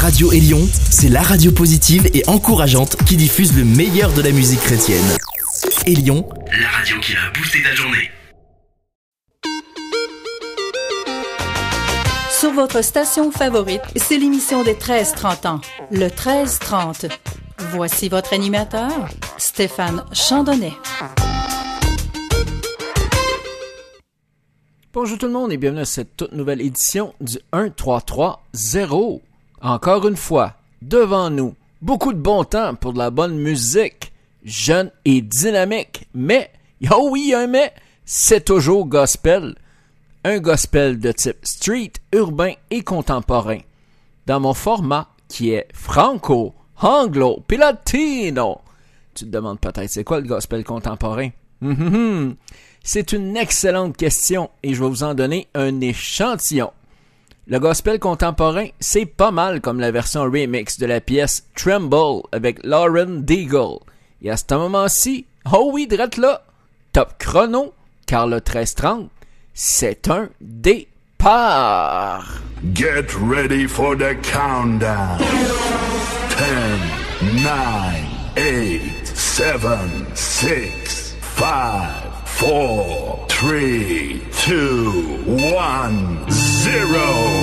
Radio Élion, c'est la radio positive et encourageante qui diffuse le meilleur de la musique chrétienne. Élion, la radio qui a boosté ta journée. Sur votre station favorite, c'est l'émission des 13-30 ans, le 13-30. Voici votre animateur, Stéphane Chandonnet. Bonjour tout le monde et bienvenue à cette toute nouvelle édition du 1-3-3-0. Encore une fois, devant nous, beaucoup de bon temps pour de la bonne musique, jeune et dynamique. Mais, oh oui, il y a un mais, c'est toujours gospel. Un gospel de type street, urbain et contemporain. Dans mon format qui est franco, anglo, puis latino. Tu te demandes peut-être, c'est quoi le gospel contemporain? C'est une excellente question et je vais vous en donner un échantillon. Le gospel contemporain, c'est pas mal comme la version remix de la pièce Tremble avec Lauren Daigle. Et à ce moment-ci, oh oui, drette là, top chrono, car le 13-30, c'est un départ. Get ready for the countdown. 10, 9, 8, 7, 6, 5, 4, 3, 2, 1, 0.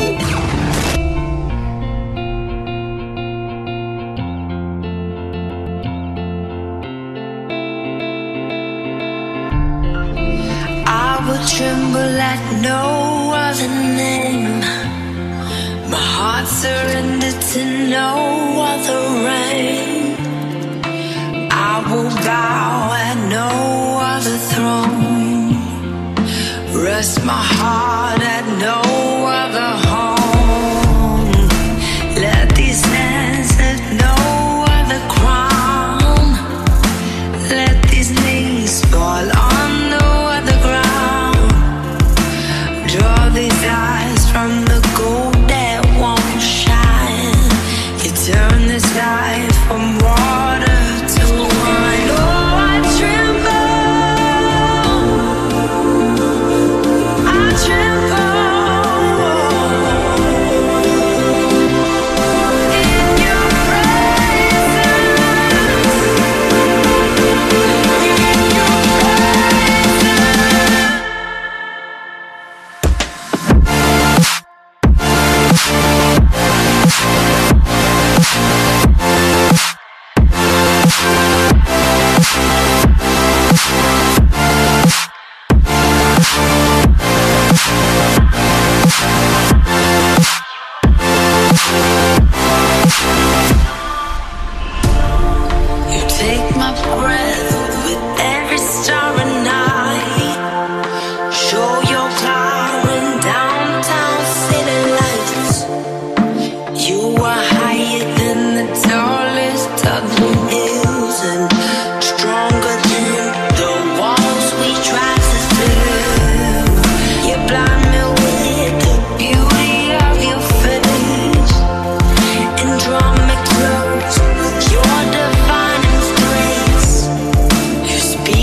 I will tremble at no other name. My heart surrendered to no other reign. I will bow at no other throne. Rest my heart at no other home. Let these hands have no other crown. Let these knees fall on no other ground. Draw these eyes from the gold that won't shine. You turn this life from water to wine. Oh, I tremble. I tremble. In your presence. In your You take my breath with every star and night. Show your power in downtown city lights. You are higher than the tallest of the hills and stronger than the walls we try to build. You blind me with the beauty of your face and draw me close with your divine grace. You speak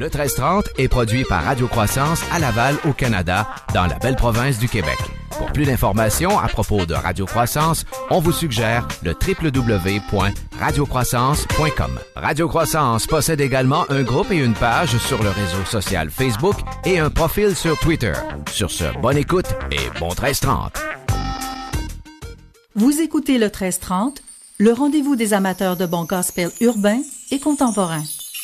Le 1330 est produit par Radio Croissance à Laval, au Canada, dans la belle province du Québec. Pour plus d'informations à propos de Radio Croissance, on vous suggère le www.radiocroissance.com. Radio Croissance possède également un groupe et une page sur le réseau social Facebook et un profil sur Twitter. Sur ce, bonne écoute et bon 1330. Vous écoutez le 1330, le rendez-vous des amateurs de bon gospel urbain et contemporain.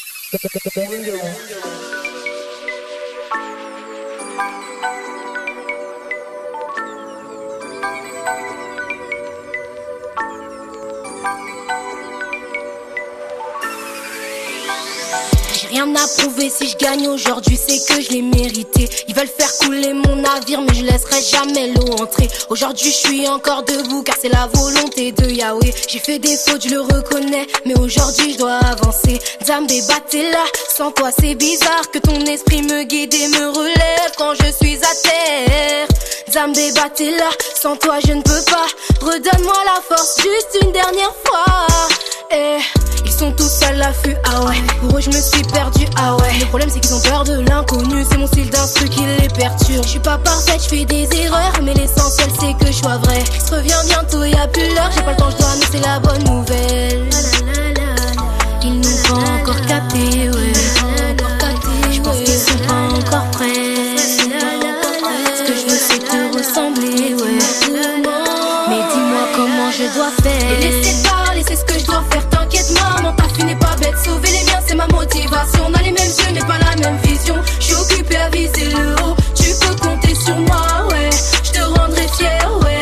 J'ai rien à prouver, si je gagne aujourd'hui c'est que je l'ai mérité. Ils veulent faire couler mon navire mais je laisserai jamais l'eau entrer. Aujourd'hui je suis encore debout car c'est la volonté de Yahweh. J'ai fait des fautes, je le reconnais, mais aujourd'hui je dois avancer. Zambé Batella, sans toi c'est bizarre que ton esprit me guide et me relève quand je suis à terre. Zambé Batella, sans toi je ne peux pas. Redonne-moi la force juste une dernière fois. Ils sont tous à l'affût, ah ouais. Pour eux je me suis perdu, ah ouais. Le problème c'est qu'ils ont peur de l'inconnu. C'est mon style d'instru qui les perturbe. Je suis pas parfaite, je fais des erreurs, mais l'essentiel c'est que je sois vrai. Je reviens bientôt, y'a plus l'heure. J'ai pas le temps, je dois annoncer la bonne nouvelle. Ils n'ont pas encore capté, ouais. Je pense qu'ils sont pas encore prêts. Ce que je veux c'est te ressembler, ouais. Mais dis-moi comment je dois faire. Et laissez parler, c'est ce que je dois faire. T'inquiète maman, ta fille n'est pas bête. Sauver les miens c'est ma motivation. On a les mêmes yeux mais pas la même vision. Je suis occupée à viser le haut. Tu peux compter sur moi, ouais. Je te rendrai fier, ouais.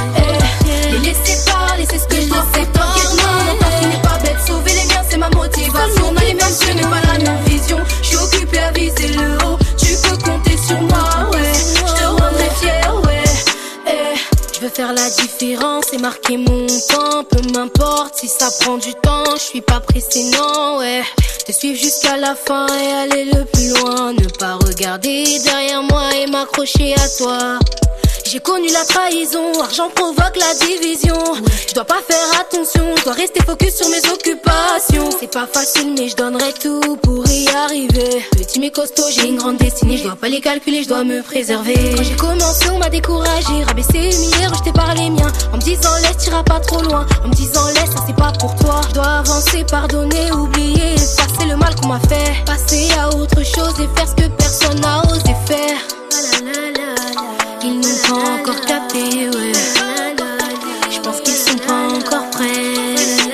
Et laissez parler, c'est ce que je dois faire. T'inquiète maman, ta fille n'est pas bête. Sauver les miens c'est ma motivation. On a les mêmes yeux mais pas la même vision. Je suis occupée à viser le haut. Tu peux compter sur moi, ouais. Je te rendrai fier, ouais. Je veux faire la différence et marquer mon temps. Peu m'importe si ça prend du temps. Je suis pas pressé, non, ouais. Te suivre jusqu'à la fin et aller le plus loin. Ne pas regarder derrière moi et m'accrocher à toi. J'ai connu la trahison, argent provoque la division. Je dois pas faire attention, je dois rester focus sur mes occupations. C'est pas facile mais je donnerai tout pour y arriver. Petit mais costaud, j'ai une grande destinée. Je dois pas les calculer, je dois me préserver. Quand j'ai commencé on m'a découragé, rabaissé, humilié, rejeté par les miens. En me disant laisse, t'iras pas trop loin. En me disant laisse, ça c'est pas pour toi. Je dois avancer, pardonner, oublier, effacer le mal qu'on m'a fait. Passer à autre chose et faire ce que personne n'a osé faire. Ils n'ont pas encore capté, ouais. Je pense qu'ils sont pas encore prêts.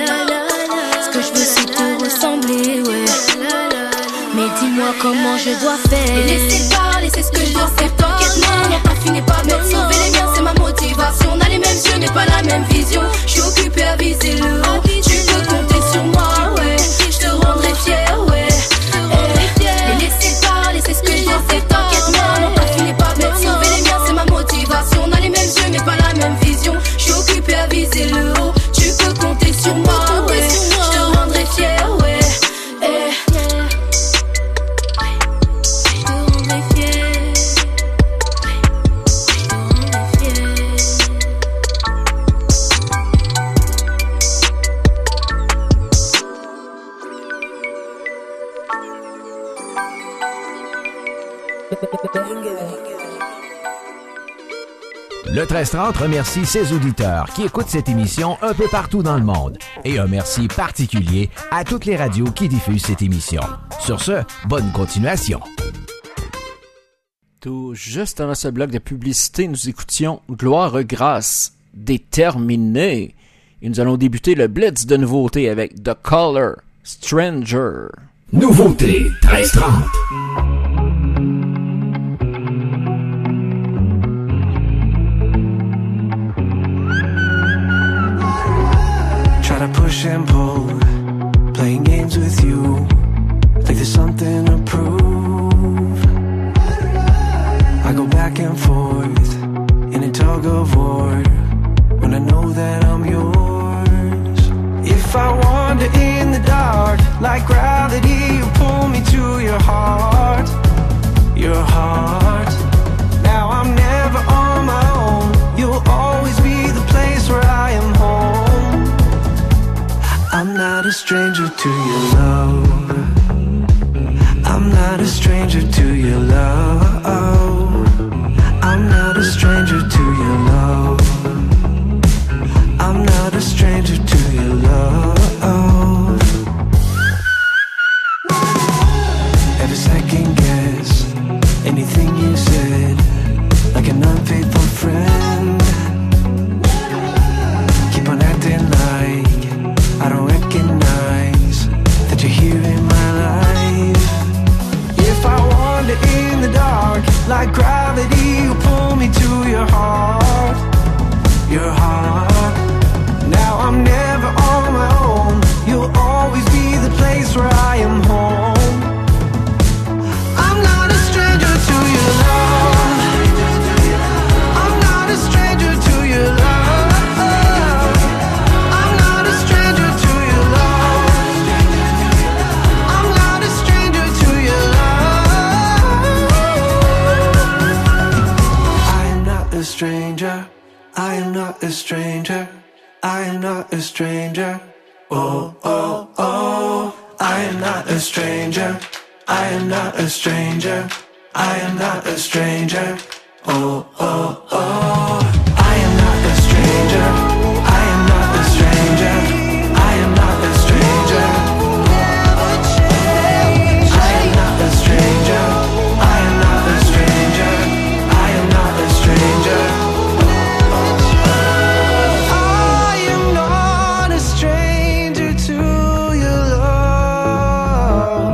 Ce que je veux c'est te ressembler, ouais. Mais dis-moi comment je dois faire. Et laissez parler, c'est ce que je dois faire. T'inquiète maman, ta fille n'est pas bête. Sauver les miens c'est ma motivation. On a les mêmes yeux mais pas la même vision. Je suis occupée à viser le haut. Tu peux compter sur moi, ouais. Je te rendrai fier, ouais. Et laissez parler, c'est ce que je dois faire. T'inquiète maman, ta fille n'est pas bête. Sauver les miens c'est ma motivation. On a les mêmes yeux mais pas la même vision. Je suis occupée à viser le haut. Tu peux compter sur moi, ouais. Je te rendrai fier, ouais. Le 1330 remercie ses auditeurs qui écoutent cette émission un peu partout dans le monde. Et un merci particulier à toutes les radios qui diffusent cette émission. Sur ce, bonne continuation. Tout juste avant ce bloc de publicité, nous écoutions Gloire grâce déterminée. Et nous allons débuter le blitz de nouveautés avec The Color Stranger. Nouveauté 1330. Try to push and pull, playing games with you, like there's something to prove. I go back and forth in a tug of war when I know that I'm yours. If I wander in the dark, like gravity, you pull me to your heart, your heart. Now I'm never on my own, you'll always be the place where I am home. I'm not a stranger to your love, I'm I'm not a stranger to your love. I'm not a stranger to your love. I'm not a stranger to your love. Every second guess anything you said, like an unfaithful friend. Keep on acting like I don't recognize that you're here in my life. If I wander in the dark, like gravity, you pull me to your heart. Your heart. Now I'm never on my own. You'll always be the place where I am home. I'm not a stranger to your love. I'm not a stranger to your love. I'm not a stranger to your love. I'm not a stranger to your love. I am not a stranger. I am not a stranger. I am not a stranger. Oh, oh, oh. I am not a stranger. I am not a stranger. I am not a stranger. Oh, oh, oh. I am not a stranger. I am not a stranger. I am not a stranger. I am not a stranger. I am not a stranger. I am not a stranger. I am not a stranger to your love.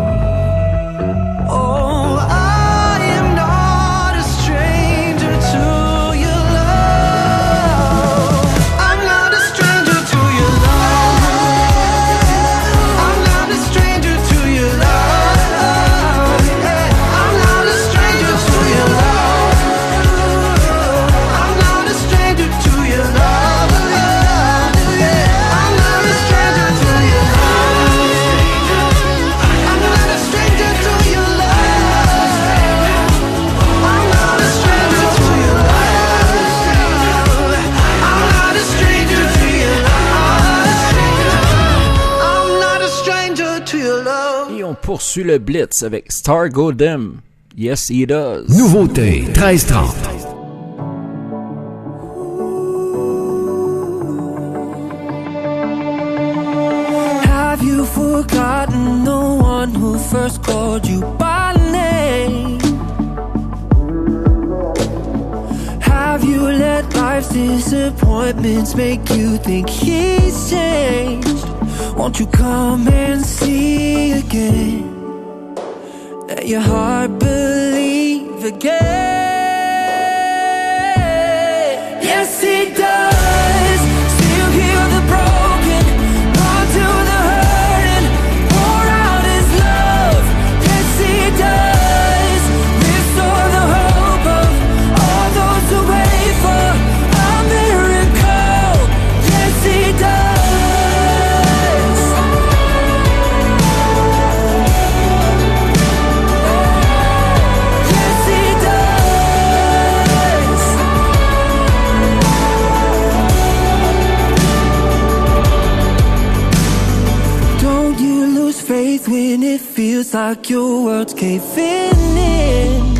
Oh, I am not a stranger to your love. I'm not a stranger to your love. I'm not a stranger to your love. I'm not a stranger to your love. I'm not a stranger to your love. I'm not a stranger to your love. I'm not a stranger to your love. I'm not a stranger to your love. I'm not a stranger to your love. I'm not a stranger to your love. Et on poursuit le Blitz avec Star Go Dim. Yes, he does. Nouveauté 1330. Have you forgotten the one who first called you by name? Have you let life's disappointments make you think he's changed? Won't you come and see again? Let your heart believe again. Yes, it does. Still heal the broken, on to the hurting, pour out his love. Yes, he does. Restore the hope of all those who wait for a miracle. Yes, he does. Yes, he does. Don't you lose faith when it feels like your world's caving in.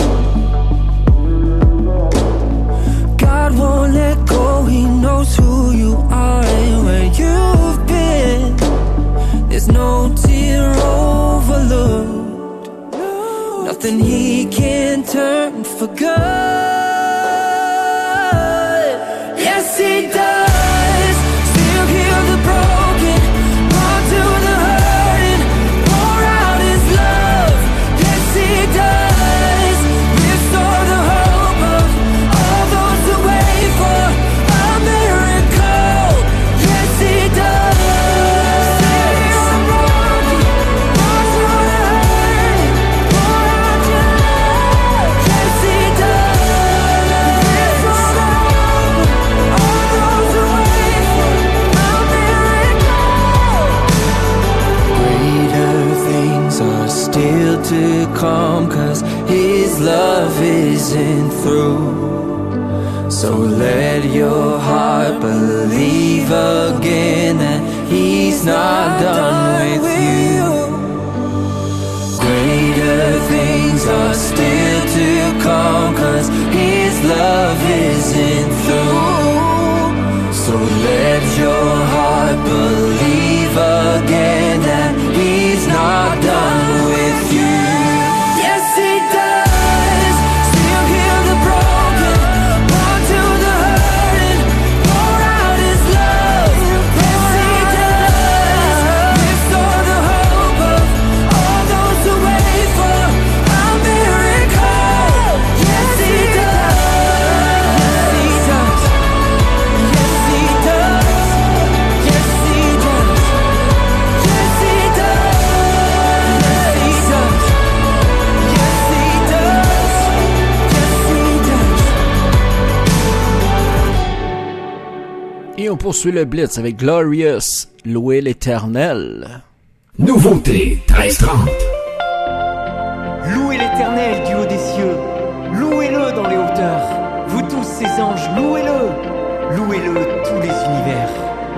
God won't let go, he knows who you are and where you've been. There's no tear overlooked, nothing he can't turn for good. Yes, he does. Still heal the broken, on to the hurting, pour out his love. Yes, he does. Restore the hope of all those who wait for a miracle. Yes, he does. Still heal the broken, on to the hurting, pour out your love. Yes, he does. Restore the hope of all those who wait for a miracle. Greater things are still to come, 'cause his love isn't through. So let your heart believe again that he's not done with you. Greater poursuit le Blitz avec Glorious, Louer l'Éternel. Nouveauté 1330. Louez l'Éternel du haut des cieux, louez-le dans les hauteurs, vous tous ses anges, louez-le, louez-le tous les univers.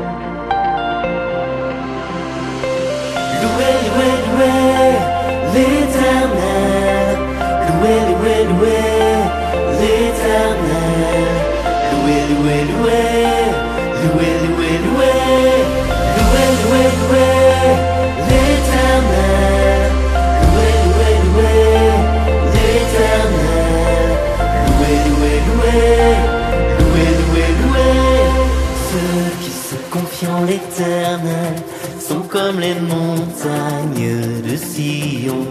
Louez, louez, louez l'Éternel, louez, louez, louez l'Éternel, louez, louez, louez, louez, louez, louez, louez, louez, louez l'Éternel, louez, louez, louez l'Éternel, louez, louez, louez, louez, louez, louez. Ceux qui se confient en l'Éternel sont comme les montagnes de Sion.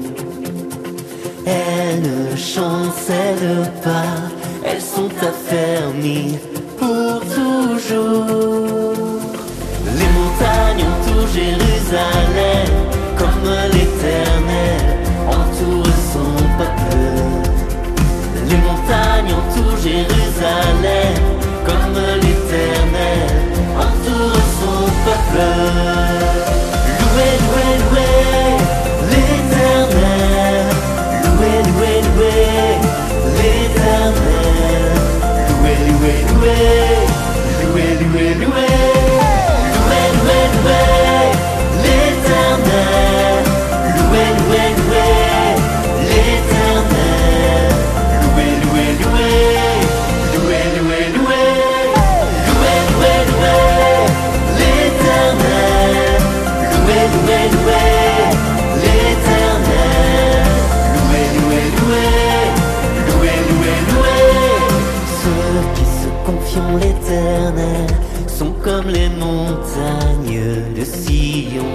Elles ne chancellent pas, elles sont affermies pour toujours. Les montagnes entourent Jérusalem, comme l'Éternel entoure son peuple. Les montagnes entourent Jérusalem, comme l'Éternel entoure son peuple. Louez, louez, louez l'Éternel, louez, louez, louez l'Éternel, louez, louez, louez, louez, louez, louez, louez, louez, louez l'Éternel, louez, louez, louez l'Éternel, louez, louez, louez, louez, louez, louez, louez, louez, louez l'Éternel, louez, louez, louez l'Éternel, louez, louez, louez, louez, louez, louez. Ceux qui se confient en l'Éternel sont comme les montagnes de Sion.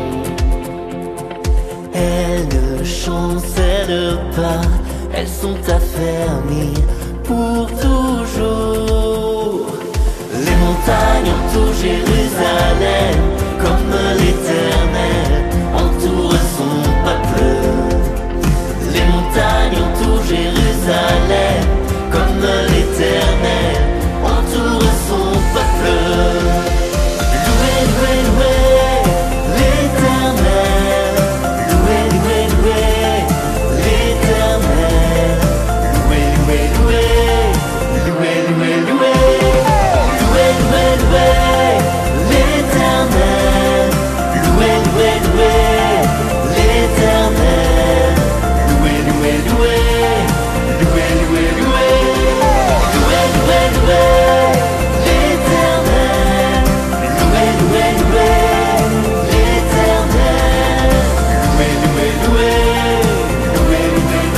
Elles ne chancellent pas, elles sont affermies pour toujours. Les montagnes entourent Jérusalem, comme l'Éternel entoure son peuple. Les montagnes entourent Jérusalem, comme l'Éternel entoure son peuple. Louez, louez, louez l'Éternel, louez, louez, louez l'Éternel, louez, louez, louez, louez, louez, louez, louez, louez, louez l'Éternel, louez, louez, louez l'Éternel, louez, louez, louez, louez, louez, louez, louez, louez, louez l'Éternel, louez, louez, louez l'Éternel, louez, louez, louez, louez,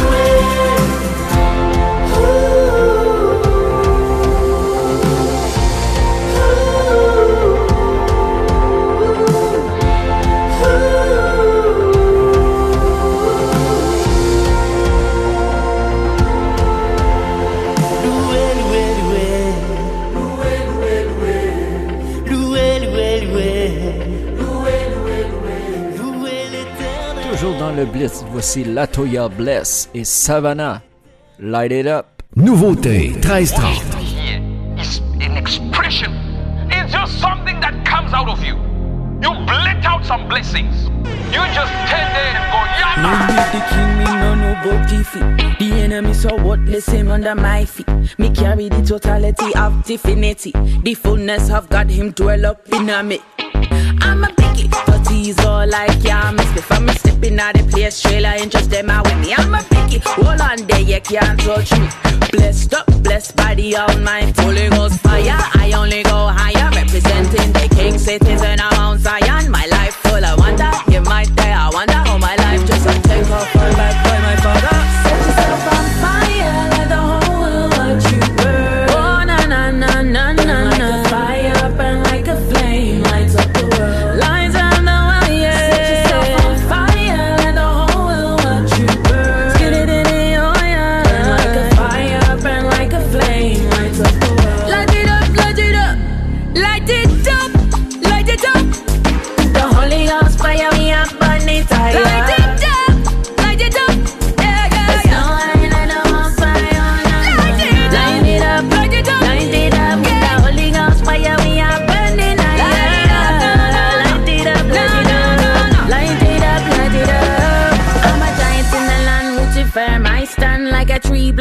Toujours dans le Blitz, voici Latoya Bless et Savannah. Light it up. Nouveauté 1330. It's an expression. It's just something that comes out of you. You blurt out some blessings. You just stand there and go, yeah. No need the king, me no know about defeat. The enemy so worthless, him under my feet. Me carry the totality of divinity. The fullness of God, him dwell up in me. I'm a biggie, but he's all like yeah, miss before me stepping out the place, trailer ain't just them out with me. I'm a biggie, hold on there, you can't touch me. Blessed up, blessed by the Almighty. Holy Ghost fire, I only go higher, representing the King citizen of Mount Zion. My life full of wonder, you might there, I wonder how my life just a take off all back by my father. Set yourself on fire, let the whole world watch you burn. Oh na na na na na na. Like a fire, burn like a flame, lights up the world. Lights on the wire. Set yourself on fire, let the whole world watch you burn. Get it in the oil. Burn like a fire, burn like a flame, lights up the world. Light it up, light it up, light it up, light it up. The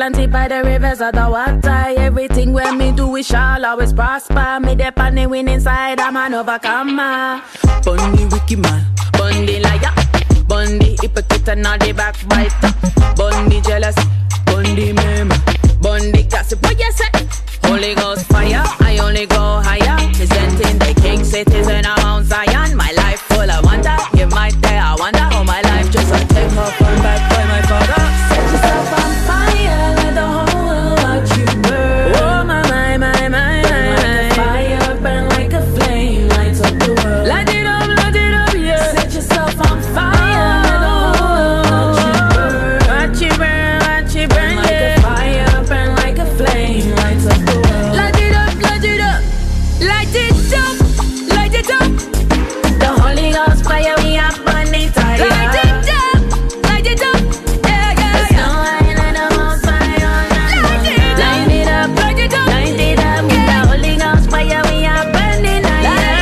planted by the rivers of the water. Everything when me do, we shall always prosper. Me dep on the winning side, I'm an overcomer. Bundy wicked man, Bundy liar, Bundy hypocrite and all the backbiter, Bundy jealous, Bundy meme, Bundy gossip. What you say? Holy Ghost fire, I only go higher. Presenting the King citizen of Mount Zion. My life full of wonder. Give my day, I wonder how my life just a take off and back by my father. Set yourself on fire, let the whole world watch you burn. Oh my, burn like a fire, burn like a flame, lights up the world. Light it up, yeah. Set yourself on fire, let the whole world watch you burn. Watch you burn, like a fire, burn like a flame, lights up the world. Light it up, light it up, light it up, light it up. The Holy Ghost fire, we are burning tight. Light it up, light it up, yeah, yeah, yeah. There's no line in the most fire. Light it up, light it up, light it up. With the Holy Ghost fire, we are burning tight.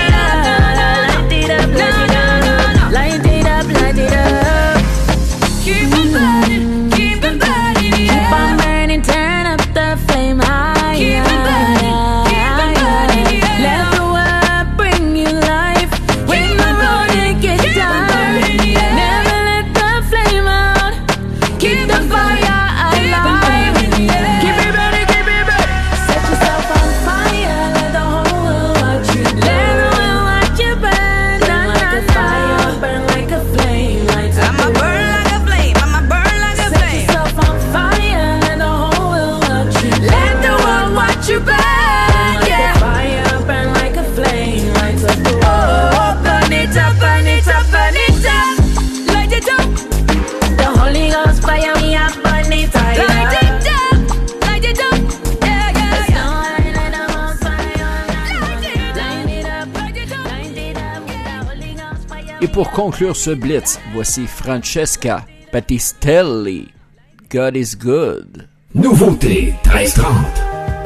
Light it up, light it up, light it up. Keep it burning, keep it burning, yeah. Keep on burning, turn up the flame high. Keep it burning, keep it burning, yeah. Let the word bring you life. When the road it gets dark, never let the flame out. Keep the fire alive. Keep it burning, keep it burning. Set yourself on fire, let the whole world watch you burn. Let the world watch you burn. Burn like a fire, burn like a flame. Lights up the world. I'ma burn like a flame. Set yourself on fire, let the whole world watch you burn. Let the world watch you burn, yeah. Fire, burn like a flame, lights up the world. Oh, burn it up, burn it up, burn it up. Light it up. The Holy Ghost fire, we are burning tight. Light it up, yeah, yeah, yeah. Light it up, light it up, light it up, light it up. The Holy Ghost fire. Et pour conclure ce blitz, voici Francesca Battistelli. God is good. Nouveauté 1330.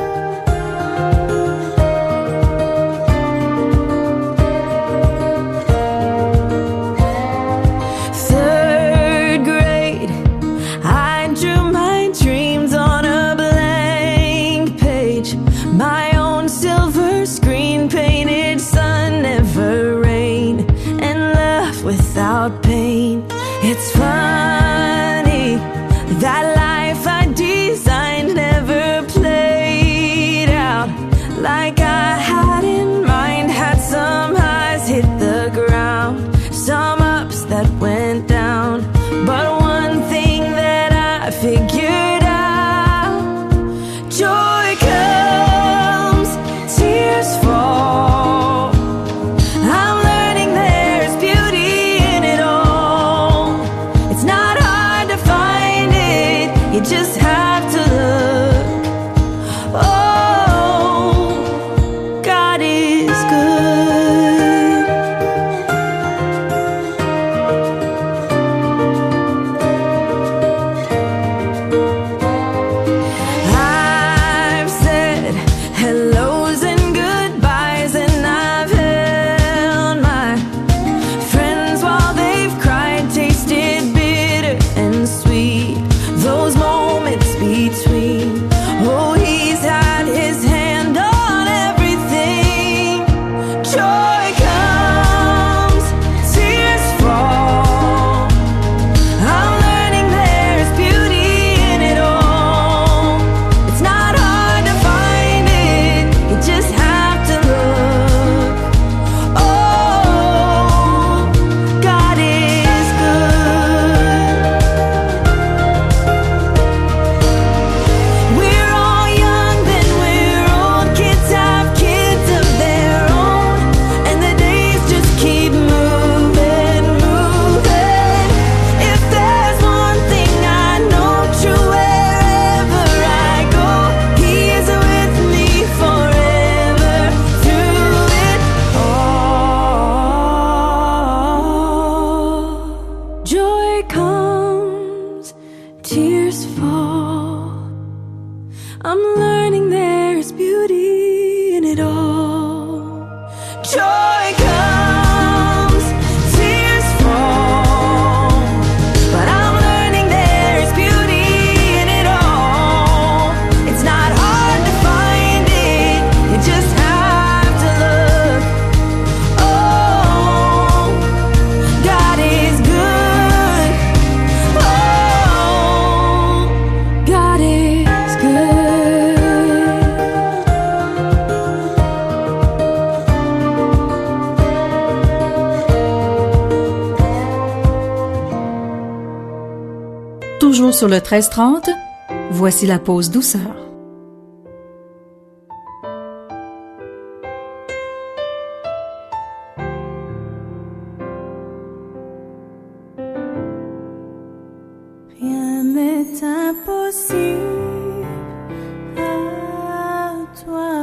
Third grade, I drew my dreams on a blank page. My own silver screen painted sun, never rain, and love without pain. It's funny that life I designed never played out like I had in mind. Had some highs hit the ground, some ups that went down. But one thing that I figured out: joy comes, tears fall. I'm learning there's beauty in it all. It's Toujours sur le 1330, voici la pause douceur. Rien n'est impossible à toi.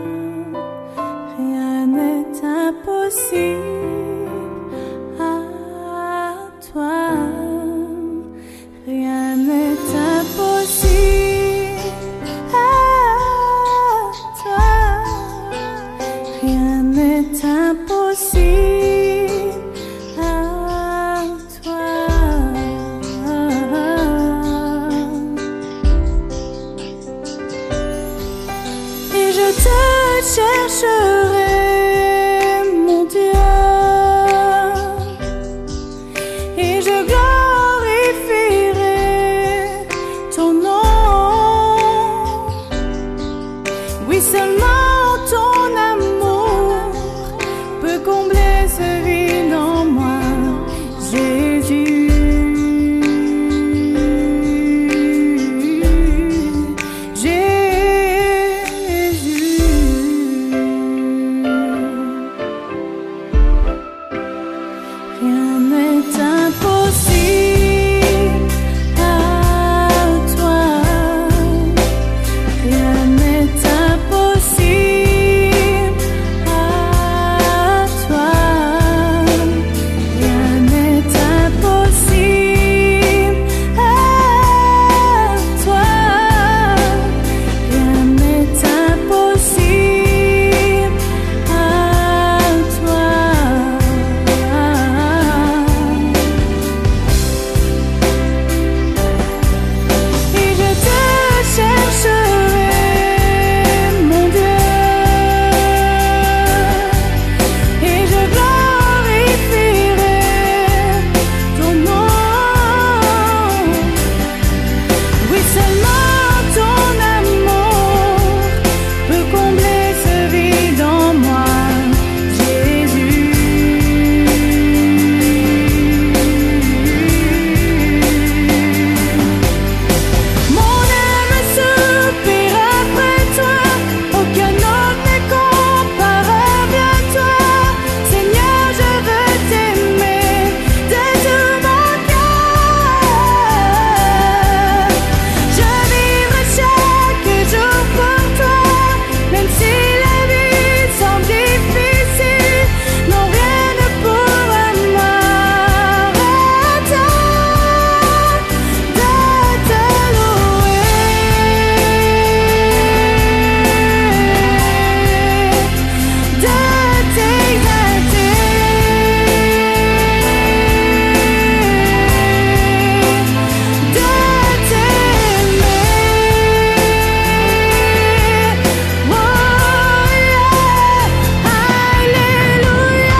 Rien n'est impossible à toi. Rien n'est impossible à toi. Rien n'est impossible à toi. Et je te chercherai, mon Dieu, et je glorifierai ton nom. Oui, seulement ton amour peut combler ce vide en moi, Jésus. Rien n'est impossible à toi. Rien n'est impossible à toi. Rien n'est impossible à toi. Rien n'est impossible à toi. Et je te chercherai, mon Dieu, et je glorifierai ton nom. Oui, seulement ton amour peut combler ce vide en moi, Jésus. Mon âme soupire après toi, aucun autre n'est comparable à toi. Seigneur, je veux t'aimer de tout mon cœur. Je vivrai chaque jour pour toi, même si la vie semble difficile. Non, rien ne pourra m'arrêter de te louer, de t'exalter, de t'aimer. Oh yeah, alléluia.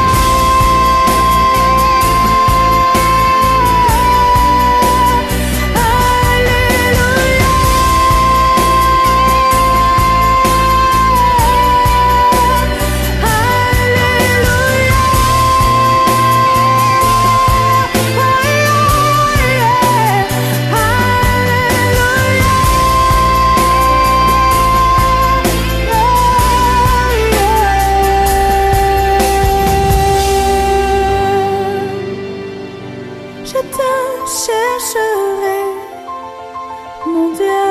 Je te chercherai, mon Dieu,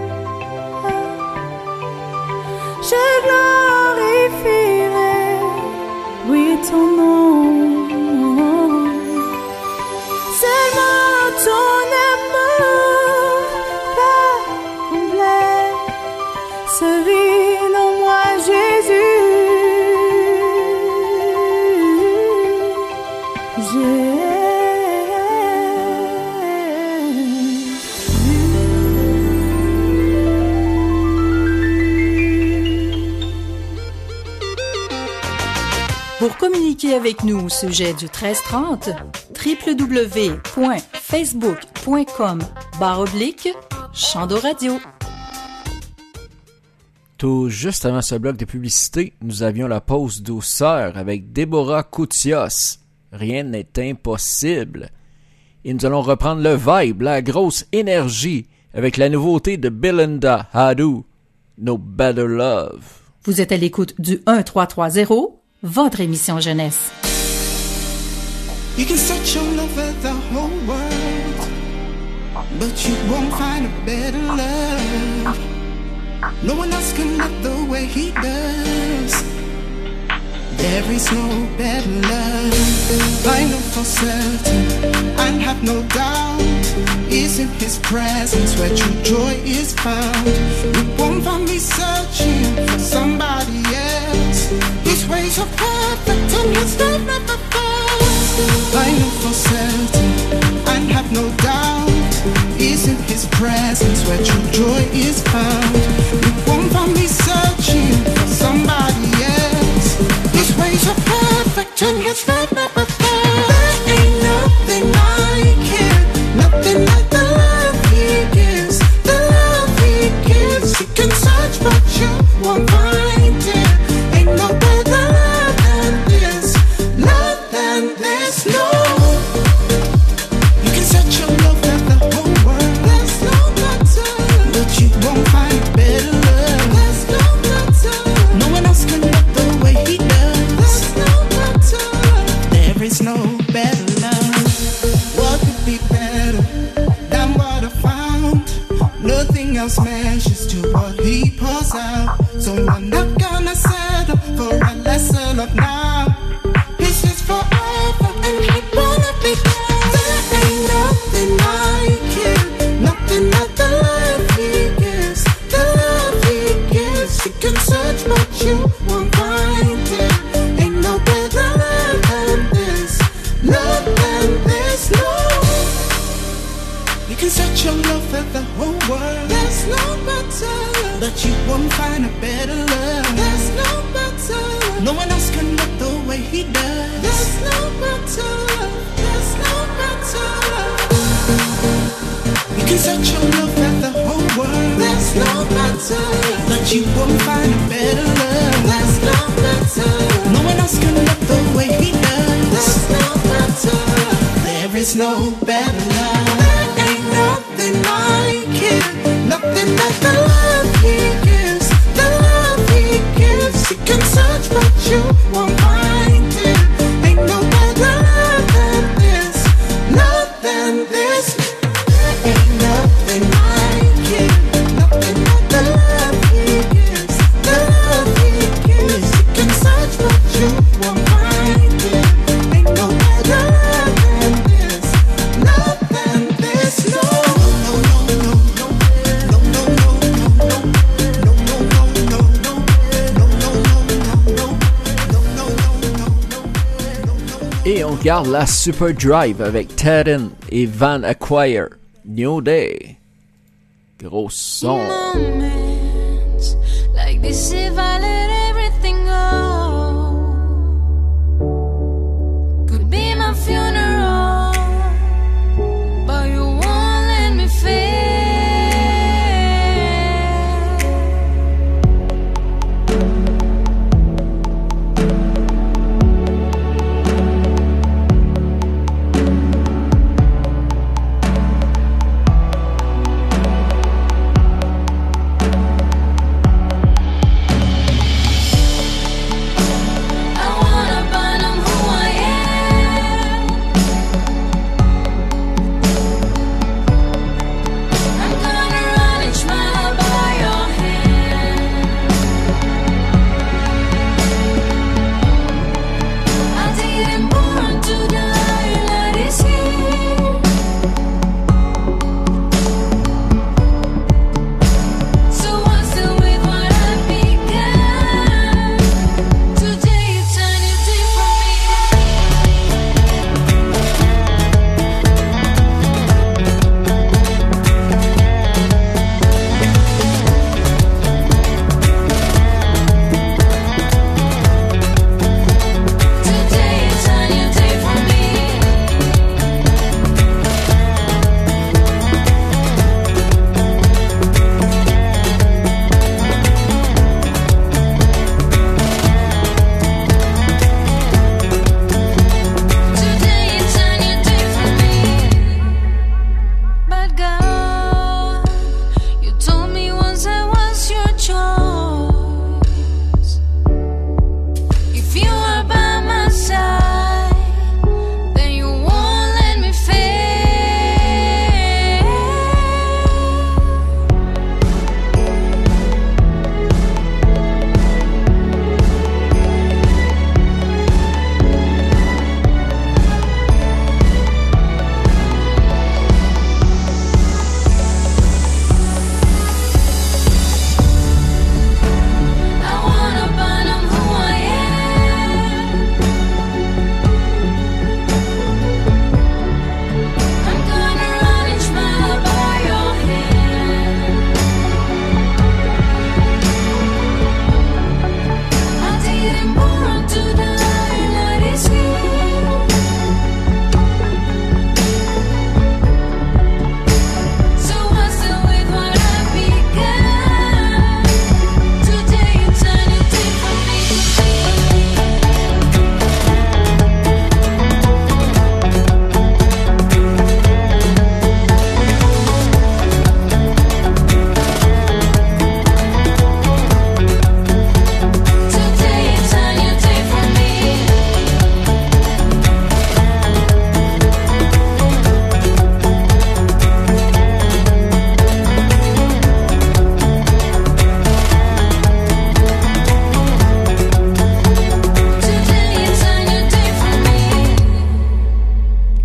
je glorifierai, oui, ton nom. Seulement ton amour peut combler ce vide en moi, Jésus. Pour communiquer avec nous au sujet du 1330, www.facebook.com/Chando Radio. Tout juste avant ce bloc de publicité, nous avions la pause douceur avec Déborah Koutios. Rien n'est impossible. Et nous allons reprendre le vibe, la grosse énergie, avec la nouveauté de Belinda Hadou, No Better Love. Vous êtes à l'écoute du 1330, votre émission jeunesse. You can search your love for the whole world, but you won't find a better love. No one else can love the way he does. There is no better love. I know for certain and have no doubt, is in his presence where true joy is found. You won't find me searching for somebody else. His ways are perfect and his love never fails. I know for certain and have no doubt, is in his presence where true joy is found. You won't find me searching for somebody else. His ways are perfect and his love never fails. There ain't nothing like it, nothing like the love he gives, the love he gives. You can search but you won't find it. Ain't no better love than this, love than this, no. You can search your love for the whole world, there's no better, but you won't find better love. There's no better, no one else can love the way he does. There's no better, there is no better love. What could be better than what I found? Nothing else measures to what he pours out. So I'm not gonna settle for a lesser love now. This is forever and he wanna be there. There ain't nothing like it, nothing like the love he gives, the love he gives. You can search but you won't find it. Ain't no better love than this, love than this, no. You can search your love for the whole world, there's no better, but you won't find a better love. There's no better, no one else can love the way he does. There's no better, there's no better. You can search your love for the whole world, there's no better, but you won't find a better love. There's no better, no one else can love the way he does. There's no better, there is no better love. There ain't nothing like it, nothing like the love he gives, the love he gives. You can search but you won't find it. Ain't no better love than this, love than this. There ain't nothing like it, nothing like the love he gives, the love he gives. You can search but you won't find it. Ain't no better love than this, love than this, no. Et on garde la Super Drive avec Tedden et Van Acquire. New Day. Gros son. Moments like this, if I let everything go, could be my funeral, but you won't let me fail.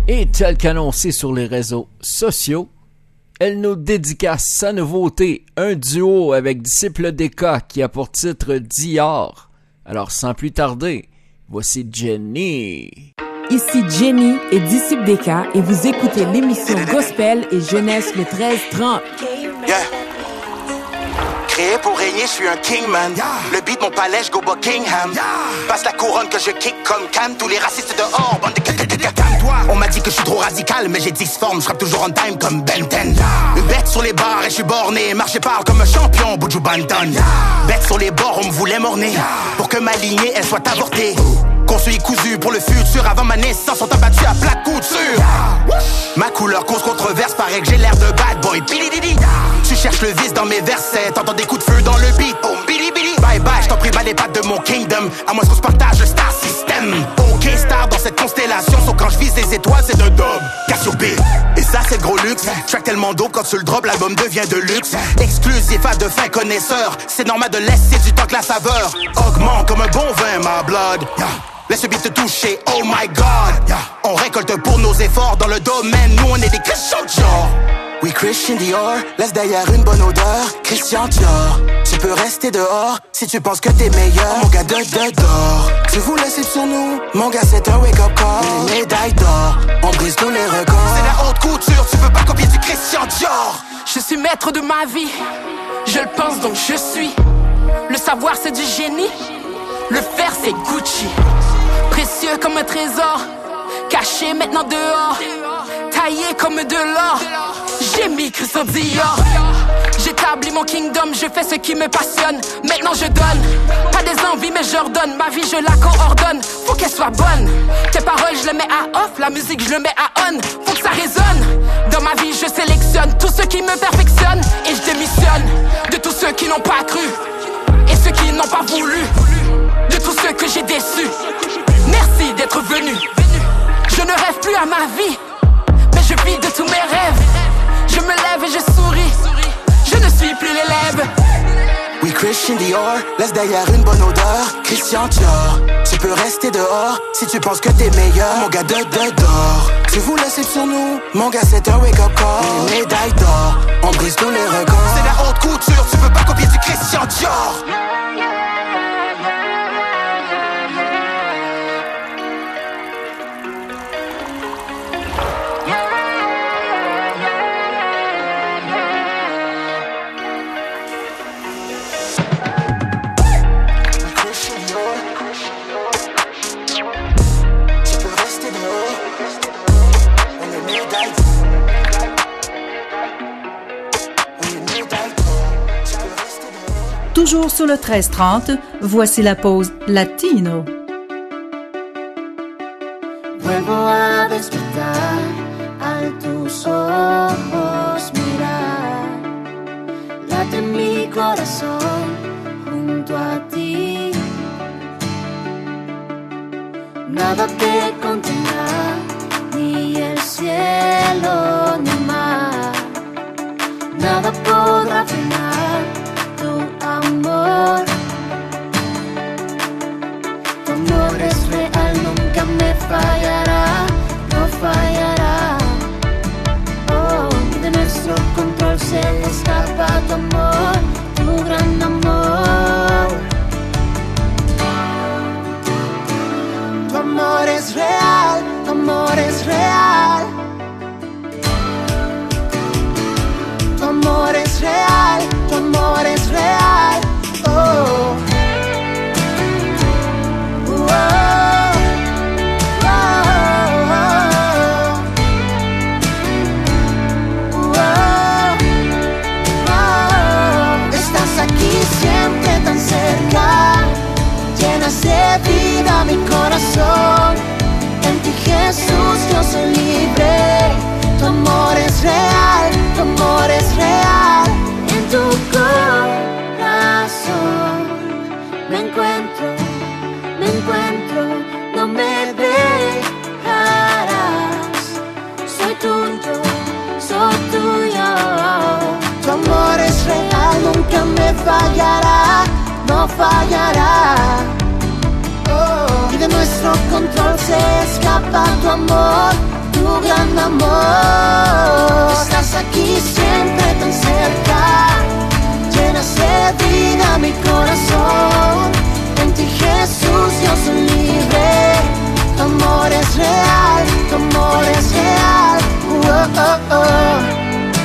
Et tel qu'annoncé sur les réseaux sociaux, elle nous dédicace sa nouveauté, un duo avec Disciple DK qui a pour titre Dior. Alors sans plus tarder, voici Jenny. Ici Jenny et Disciple DK et vous écoutez l'émission Gospel et Jeunesse le 13-30. Yeah. Créé pour régner, je suis un kingman. Le beat, mon palais, je go Buckingham. Passe la couronne que je kick comme Cam. Tous les racistes dehors, bande de calme-toi. On m'a dit que je suis trop radical, mais j'ai 10 formes. Je frappe toujours on time comme Ben 10. Une bête sur les barres et je suis borné. Marche et parle comme un champion, Buju Banton. Bête sur les bords, on me voulait morner. Pour que ma lignée, elle soit avortée. Construit cousu pour le futur. Avant ma naissance, on t'a battu à plat couture. Ma couleur cause controverse, paraît que j'ai l'air de bad boy. Billy. Tu cherches le vice dans mes versets, t'entends des coups de feu dans le beat. Boom, Billy. Bye bye, j't'en prie, bas les pattes de mon kingdom. À moins qu'on se partage le star system. Ok, star dans cette constellation. Sauf quand je vise les étoiles, c'est de dub. Cassiopée. Et ça, c'est le gros luxe. Track tellement d'eau, quand tu le drop, l'album devient de luxe. Exclusif à de fins connaisseurs. C'est normal de laisser du temps que la saveur augmente comme un bon vin, ma blood. Laisse le beat te toucher, oh my god. On récolte pour nos efforts dans le domaine. Nous, on est des Christian Dior. Oui, Christian Dior, laisse derrière une bonne odeur. Christian Dior, tu peux rester dehors si tu penses que t'es meilleur. Mon gars de d'or, tu voulais slip sur nous. Mon gars, c'est un wake-up call. Les médailles d'or, on brise tous les records. C'est la haute couture, tu peux pas copier du Christian Dior. Je suis maître de ma vie, je le pense donc je suis. Le savoir c'est du génie, le faire c'est Gucci. Précieux comme un trésor, caché maintenant dehors. Taillé comme de l'or, j'ai mis Christian Dior. J'établis mon kingdom, je fais ce qui me passionne. Maintenant je donne, pas des envies mais je redonne. Ma vie je la coordonne, faut qu'elle soit bonne. Tes paroles je les mets à off, la musique je le mets à on. Faut que ça résonne, dans ma vie je sélectionne tous ceux qui me perfectionnent. Et je démissionne de tous ceux qui n'ont pas cru et ceux qui n'ont pas voulu, de tous ceux que j'ai déçus. Merci d'être venu. Je ne rêve plus à ma vie, mais je vis de tous mes rêves. Je me lève et je souris, je ne suis plus l'élève. Oui, Christian Dior, laisse derrière une bonne odeur. Christian Dior, tu peux rester dehors si tu penses que t'es meilleur. Mon gars de d'or, tu voulais slip sur nous. Mon gars, c'est un wake-up call. Les médailles d'or, on brise tous les records. C'est la haute couture, tu peux pas copier du Christian Dior. Toujours sur le 13-30, voici la pause Latino. Vuelvo a despertar al tus ojos mirar. Late mi corazón junto a ti. Nada te contendrá, ni el cielo ni mar. Nada podrá frenar tu amor. Tu amor es real, nunca me fallará, no fallará. Oh, de nuestro control se escapa tu amor, tu gran amor. Tu amor es real, tu amor es real. Tu amor es real, tu amor es real. Oh. Estás aquí siempre tan cerca, llenas de vida mi corazón. En ti Jesús yo soy libre. Tu amor es real, tu amor es real. En tu corazón me encuentro, no me dejarás. Soy tuyo, soy tuyo. Tu amor es real, nunca me fallará, no fallará. Oh. Y de nuestro control se escapa tu amor, tu gran amor. Estás aquí siempre tan cerca, llenas de vida mi corazón. En ti Jesús yo soy libre, tu amor es real, tu amor es real. Oh, oh, oh.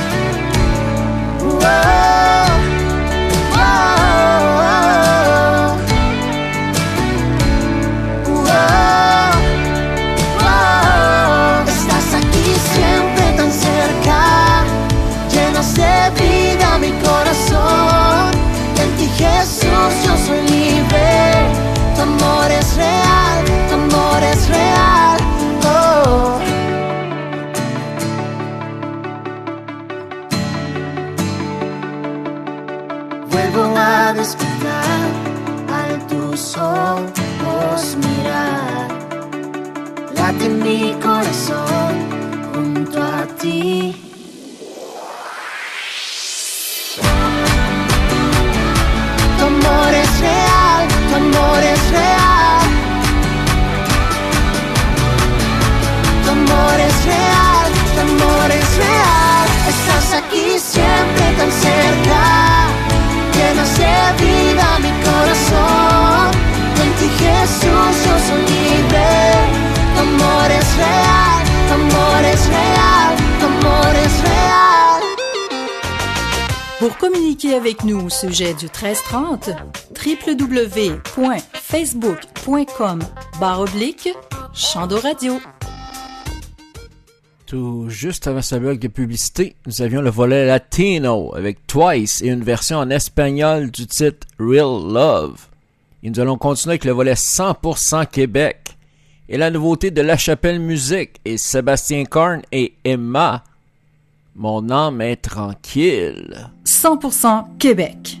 Estás aquí siempre tan cerca, llenas de vida mi corazón. En ti Jesús yo soy libre, tu amor es real, tu amor es real. Oh. Vuelvo a despertar al tus ojos mirar, late mi corazón junto a ti. Tu amor es real, tu amor es real. Tu amor es real, tu amor es real. Estás aquí siempre tan cerca, llenas de vida mi corazón. En ti Jesús yo soy libre. Tu amor es real, tu amor es real, tu amor es real. Pour communiquer avec nous au sujet du 1330, www.facebook.com/Chando Radio. Tout juste avant ce bloc de publicité, nous avions le volet latino avec Twice et une version en espagnol du titre Real Love. Et nous allons continuer avec le volet 100% Québec et la nouveauté de La Chapelle Musique et Sébastien Korn et Emma. Mon âme est tranquille. 100% Québec.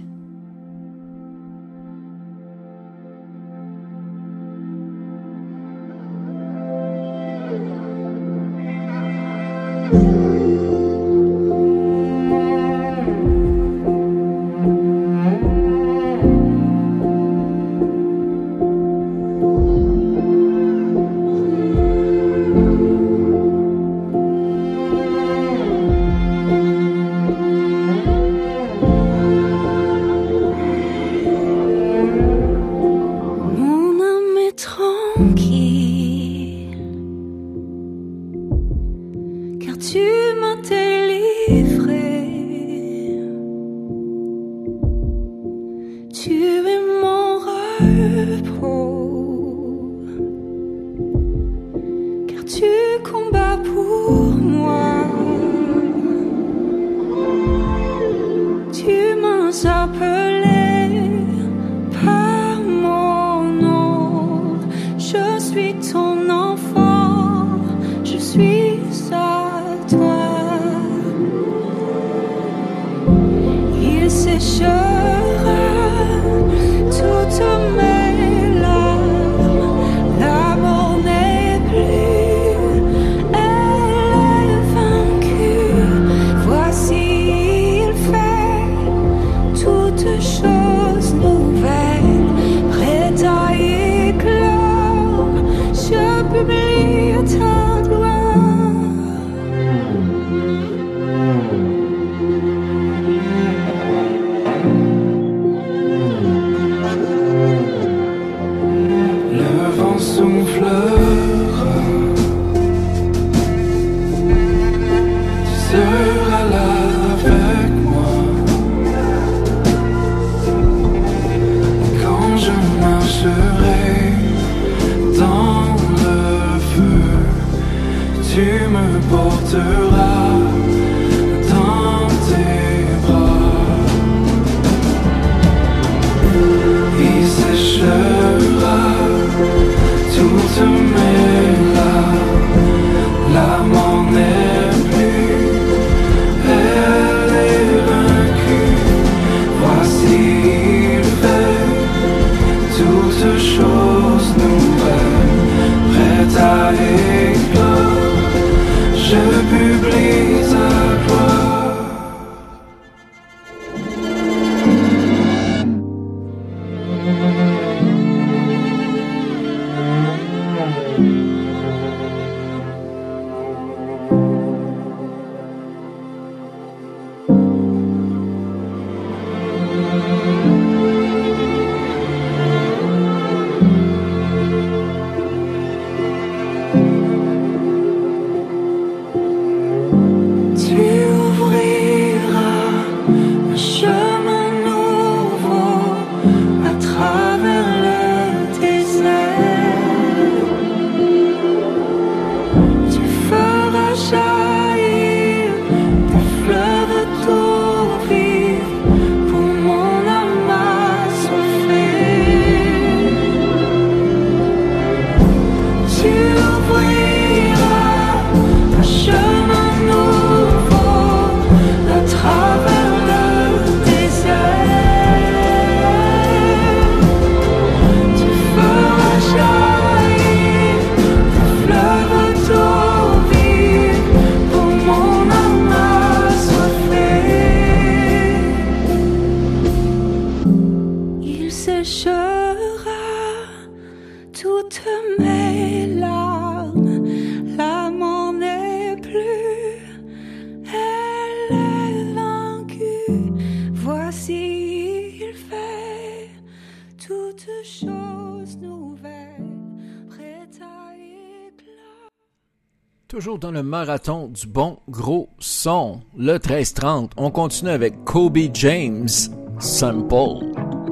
Toujours dans le marathon du bon gros son, le 13-30, on continue avec Kobe James, Simple.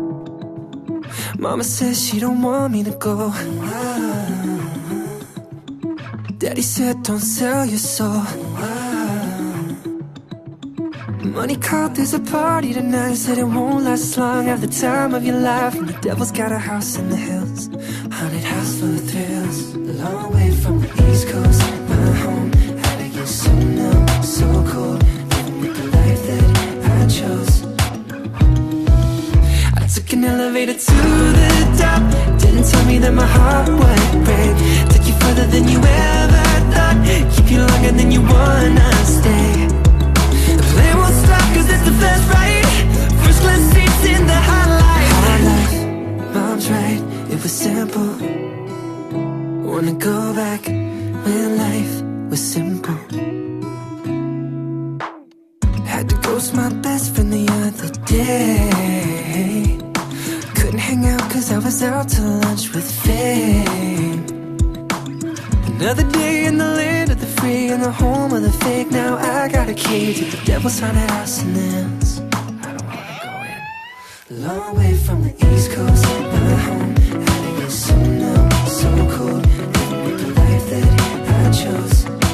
Mama says she don't want me to go. Daddy said don't sell your soul. Money called, there's a party tonight. Said it won't last long, have the time of your life. And the devil's got a house in the hills, haunted house full of thrills. A long way from the East Coast, my home had to get so numb, so cold. Living with the life that I chose. I took an elevator to the top. Didn't tell me that my heart would break. Took you further than you ever thought. Keep you longer than you wanna stay. The play won't stop cause it's the best ride. First class seats in the highlight. High life, mom's right, it was simple. Wanna go back when life was simple. Had to ghost my best friend the other day. Couldn't hang out cause I was out to lunch with fame. Another day in the land of the free and the home of the fake. Now I got a key to the devil's haunted house and ends. I don't wanna go in. A long way from the East Coast, my home had to get so numb, so cold. Living with the life that I chose.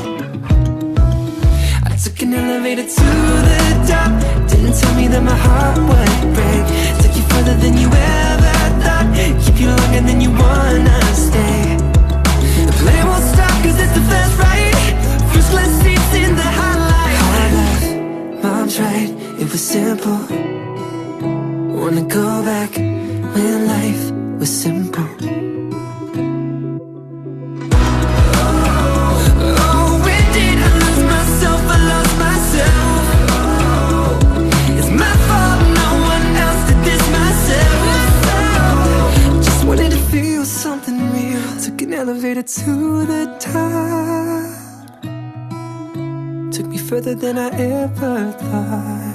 I took an elevator to the top. Didn't tell me that my heart would break. Took you further than you ever thought. Keep you longer than you wanna stay. The play won't stop cause it's the fast ride. First class seats in the highlight. High life, mom's right, it was simple. Wanna go back when life was simple. Oh, when did I lose myself? I lost myself. It's my fault, no one else did this myself. Just wanted to feel something real. Took an elevator to the top. Took me further than I ever thought.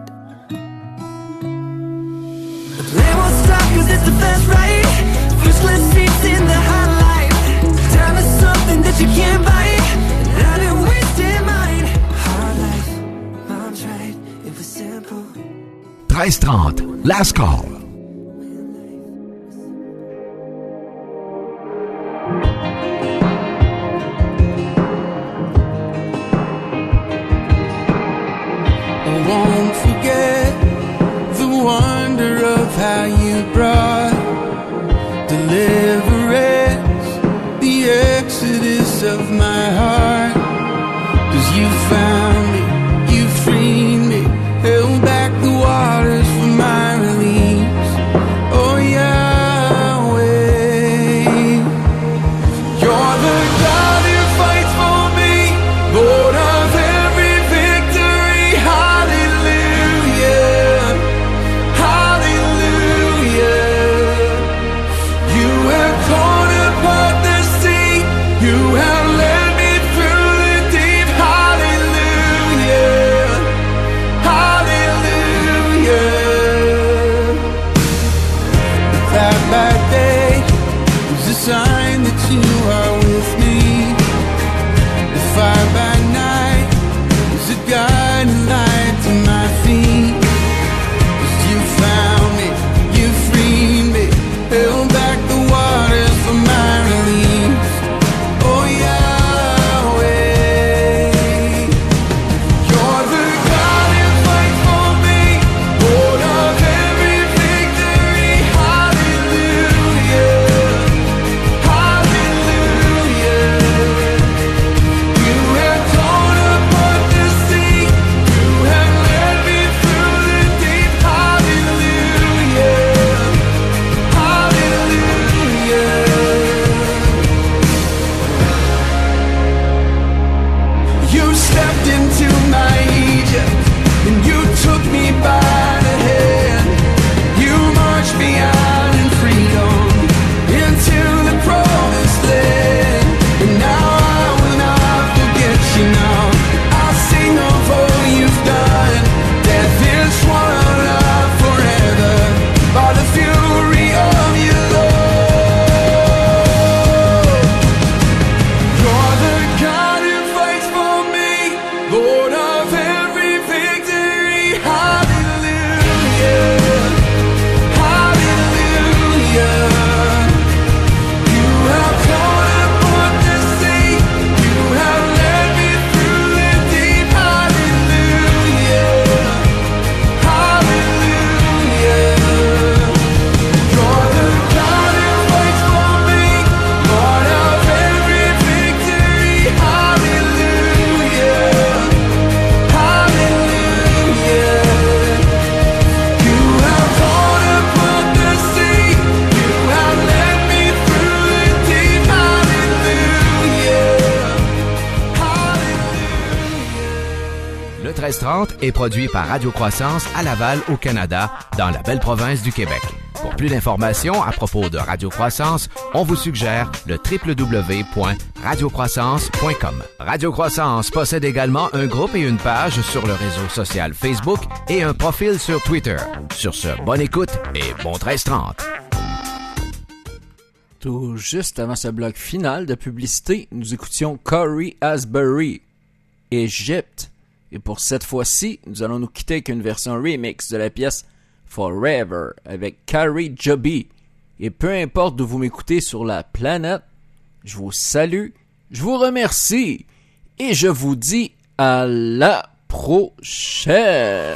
The play won't stop cause it's the fast ride. First class seats in the highlight. Time is something that you can't buy, and I didn't waste mine. Hard life, mom's right, it was simple. 1330, last call. I won't forget the wonder of how you brought deliverance, the exodus of my heart. 'Cause you found me, you freed me, held back the waters for my release. Le 1330 est produit par Radio Croissance à Laval, au Canada, dans la belle province du Québec. Pour plus d'informations à propos de Radio Croissance, on vous suggère le www.radiocroissance.com. Radio Croissance possède également un groupe et une page sur le réseau social Facebook et un profil sur Twitter. Sur ce, bonne écoute et bon 1330. Tout juste avant ce bloc final de publicité, nous écoutions Corey Asbury, Egypte. Et pour cette fois-ci, nous allons nous quitter avec une version remix de la pièce Forever avec Carrie Joby. Et peu importe d'où vous m'écoutez sur la planète, je vous salue, je vous remercie et je vous dis à la prochaine.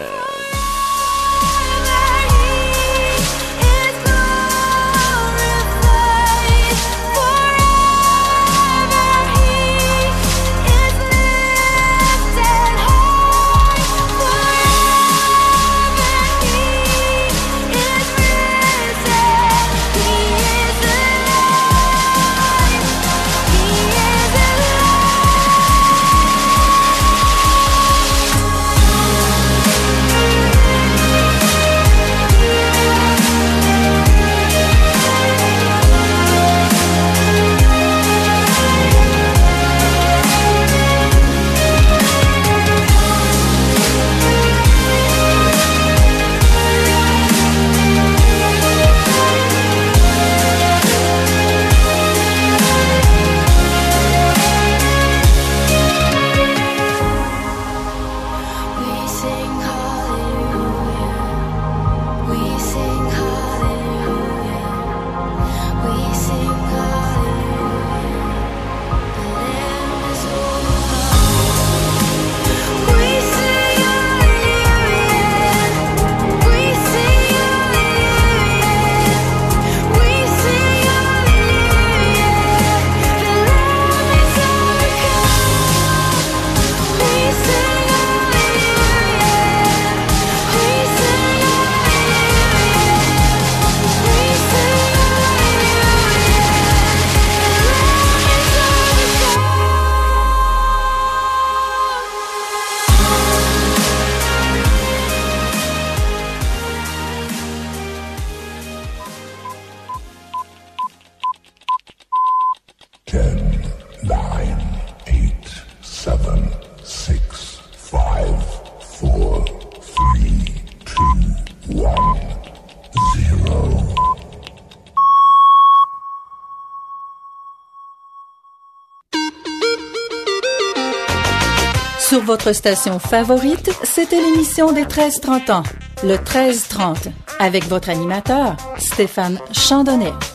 Sur votre station favorite, c'était l'émission des 13-30 ans, le 13-30, avec votre animateur, Stéphane Chandonnet.